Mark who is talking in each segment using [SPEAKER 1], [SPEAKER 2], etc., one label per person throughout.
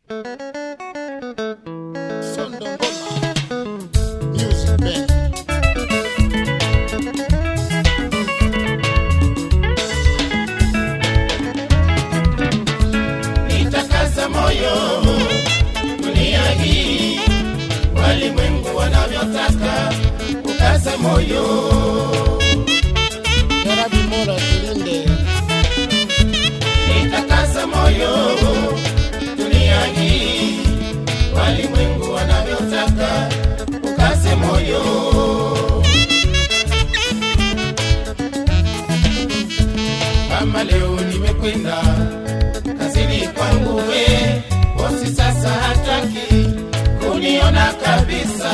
[SPEAKER 1] Nitakaza moyo dunia hii, walimwengu wanavyotaka, ukaza moyo.
[SPEAKER 2] Yarabi Mola tulinde.
[SPEAKER 1] Nitakaza moyo dunia hii, walimwengu wanavyotaka, ukaze moyo. Kama leo nimekwenda kazini kwangu, we bosi sasa hataki kuniona kabisa.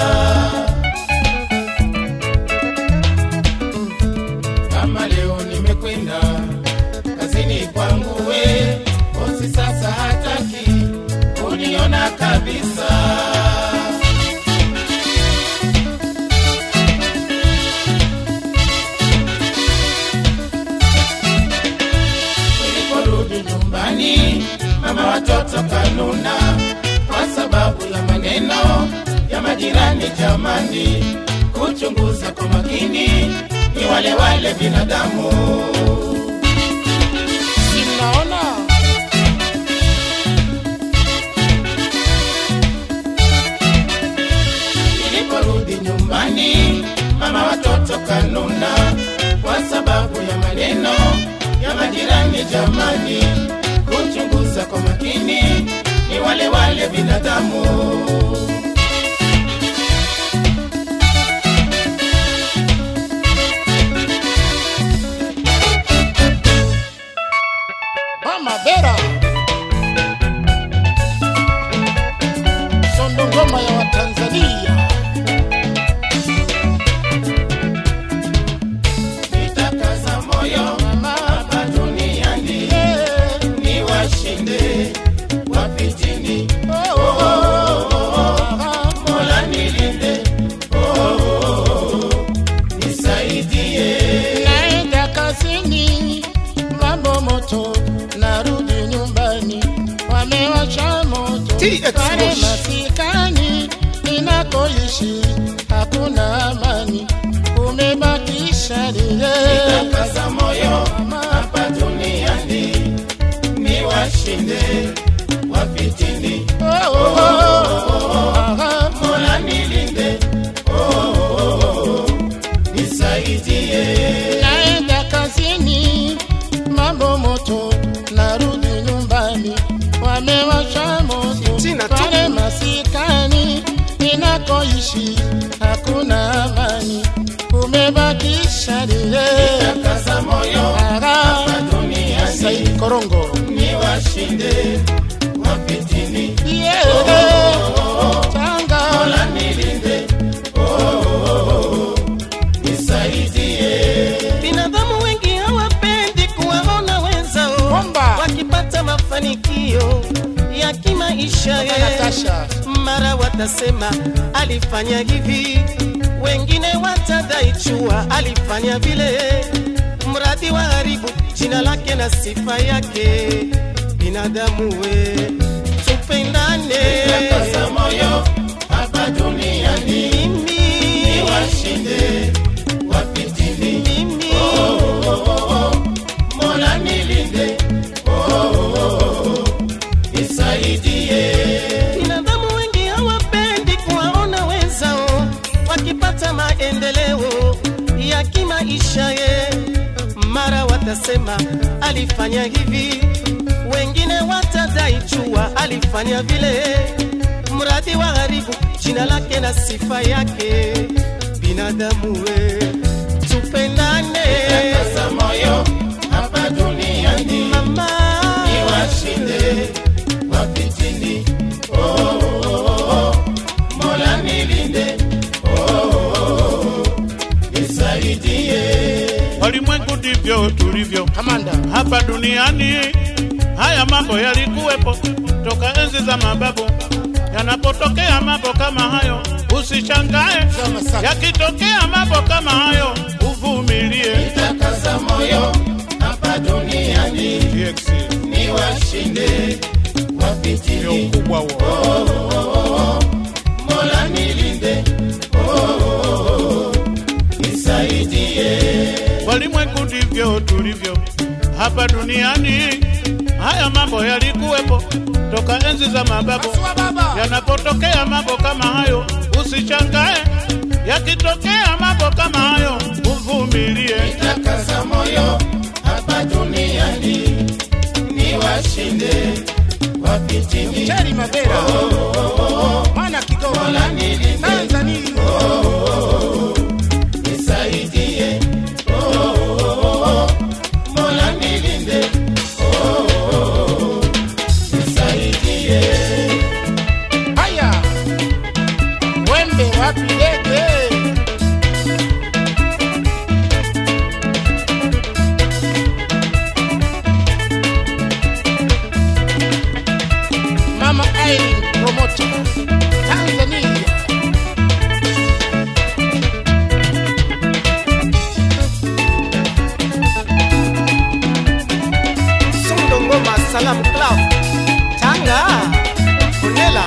[SPEAKER 1] Kama leo nimekwenda kazini kwangu, we bosi sasa hataki kuniona kabisa. Mama watoto kanuna kwa sababu ya maneno ya majirani. Jamani, kuchunguza kwa makini, ni wale wale binadamu.
[SPEAKER 2] Sinaona
[SPEAKER 1] niliporudi nyumbani, mama watoto kanuna kwa sababu ya maneno ya majirani. Jamani, kuchunguza kwa makini, ni wale wale binadamu.
[SPEAKER 2] Mama Bera, Sondo ngoma ya Watanzania.
[SPEAKER 1] Nitakaza moyo hapa duniani, niwashinde wapitini. Mola nilinde, nisaidie.
[SPEAKER 2] Naenda kazini, mambo moto, narudi nyumbani, wamewasha moto. Pale masikani ninakoishi hakuna amani, umebakisha lile.
[SPEAKER 1] Nitakaza moyo hapa duniani, niwashinde wapitini. Mola nilinde, nisaidie.
[SPEAKER 2] Naenda kazini, mambo moto, narudi nyumbani, wamewasha moto. Pale masikani ninakoishi hakuna amani, umebakisha lile.
[SPEAKER 1] Nitakaza moyo hapa duniani,
[SPEAKER 2] Saidi Korongo,
[SPEAKER 1] niwashinde wapitini.
[SPEAKER 2] Tanga
[SPEAKER 1] Mola nilinde, nisaidie.
[SPEAKER 3] Binadamu wengi hawapendi kuwaona wenzao
[SPEAKER 2] Bomba.
[SPEAKER 3] wakipata mafanikio ya kimaisha.
[SPEAKER 2] Natasha,
[SPEAKER 3] Mara watasema alifanya hivi, wengine watadai chua alifanya vile, mradi wa haribu jina lake na sifa yake. Binadamu we, tupendane.
[SPEAKER 1] Nitakaza moyo hapa duniani, niwashinde wapitini. Mola nilinde, nisaidie.
[SPEAKER 3] Binadamu wengi hawapendi kuwaona wenzao wakipata maendeleo ya kimaisha. Mara watasema alifanya hivi, wengine watadai chua alifanya vile, mradi wa haribu jina lake na sifa yake. Binadamu we, tupendane.
[SPEAKER 1] Nitakaza moyo hapa duniani,
[SPEAKER 3] Mama,
[SPEAKER 1] niwashinde wapitini. Mola nilinde, nisaidie.
[SPEAKER 4] Walimwengu ndivyo tulivyo
[SPEAKER 2] Kamanda,
[SPEAKER 4] hapa duniani. Haya mambo yalikuwepo toka enzi za mababu. Yanapotokea mambo kama hayo, usishangae. Yakitokea mambo kama hayo, uvumilie.
[SPEAKER 1] Nitakaza moyo hapa duniani,
[SPEAKER 4] TX.
[SPEAKER 1] niwashinde wapitini. wapitini.
[SPEAKER 2] ukubwa huo.
[SPEAKER 1] Mola nilinde, nisaidie.
[SPEAKER 4] Walimwengu ndivyo tulivyo hapa duniani. Haya mambo yalikuwepo toka enzi za mababu. Yanapotokea mambo kama hayo usishangae, yakitokea mambo kama hayo uvumilie.
[SPEAKER 1] Nitakaza moyo hapa duniani, niwashinde wapitini.
[SPEAKER 2] Cheri Mabera, Mana Kigoma,
[SPEAKER 1] Mola nilinde,
[SPEAKER 2] Tanzania.
[SPEAKER 1] nisaidie. Mola nilinde, nisaidie.
[SPEAKER 2] Haya, wembe wapi ndege? Mama Aileen Promoter, Tanzania.
[SPEAKER 3] Sondo Ngoma Salam Club Tanga Kunela.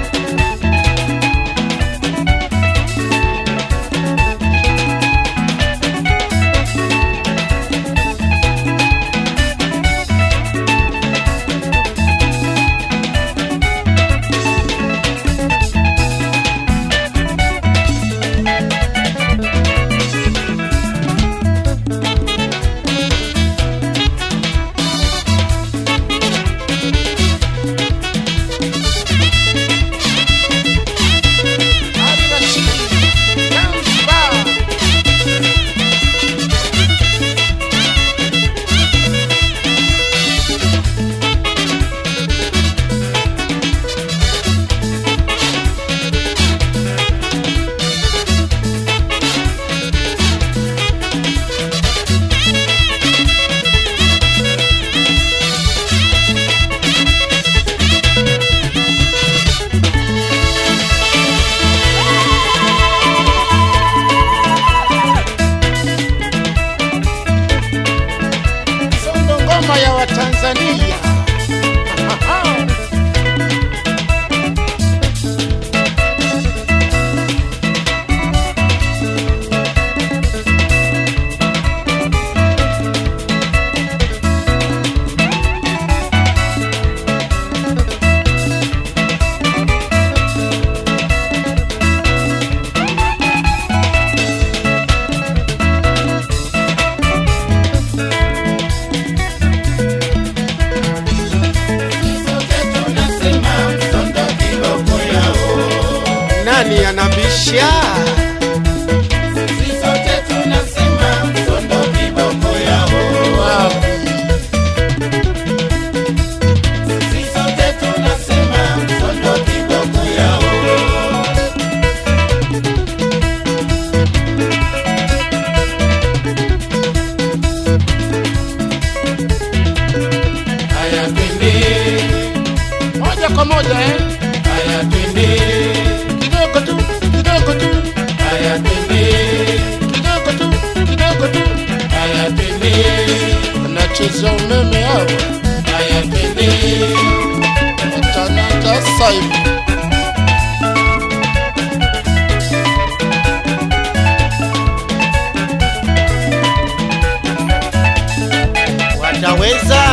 [SPEAKER 2] Ali Rashid, Zanzibar. Sondo ngoma ya Watanzania.
[SPEAKER 1] Sote tunasema Sondo kiboko yao.
[SPEAKER 3] Nani anabisha?
[SPEAKER 1] Sisi sote tunasema Sondo kiboko yao. Sisi sote tunasema Sondo kiboko yao. Haya twende,
[SPEAKER 2] Moja kwa moja
[SPEAKER 1] haya twende,
[SPEAKER 2] kidogo tu, kidogo tu,
[SPEAKER 1] haya twende,
[SPEAKER 2] kidogo tu, kidogo tu.
[SPEAKER 1] haya twende,
[SPEAKER 2] Wanacheza umeme hao,
[SPEAKER 1] haya twende.
[SPEAKER 2] watanata saibu.
[SPEAKER 3] Wataweza